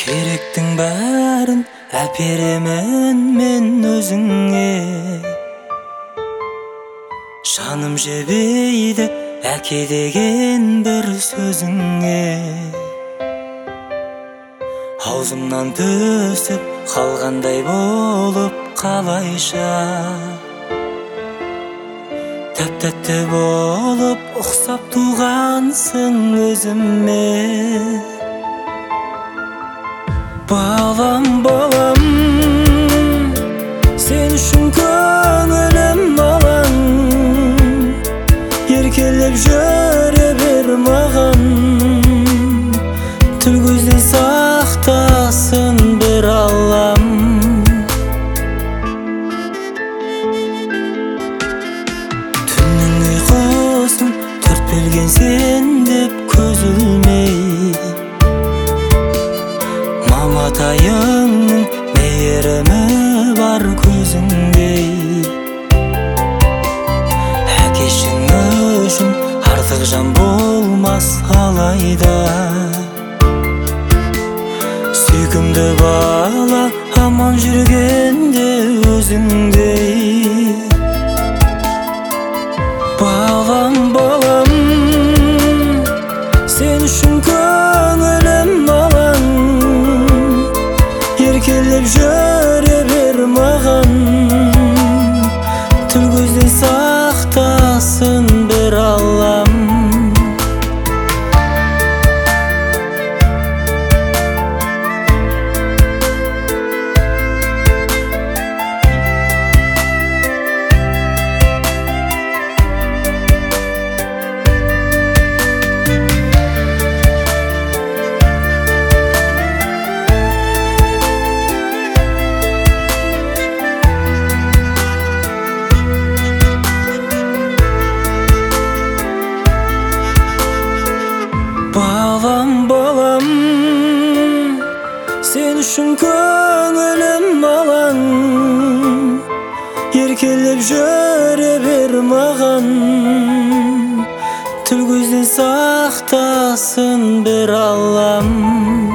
Керектің бәрін әперемін мен өзіңе. Жаным жебейді әке деген бір сөзіңе. Аузымнан түсіп қалғандай болып қалайша, тәп-тәтті болып ұқсап туғансың өзіме. Балам, балам, сен үшін көңілім алаң. Еркелеп жүре бер маған, тіл көзден сақтасын бір Аллам. Түннің ұйқысын төрт бөлген сен деп көз ілмей, Маматайыңның мейірімі бар көзіңдей. Әкешің үшін артық жан болмас алайда, сүйкімді бала аман жүргенде өзіңдей. Балам, балам, сен үшін көңілім алаң. Еркелеп жүре бер маған, тіл көзден сақтасын бір Аллам. Балам, балам, сен үшін көңілім алаң. Еркелеп жүре бер маған, тіл көзден сақтасын бір Аллам.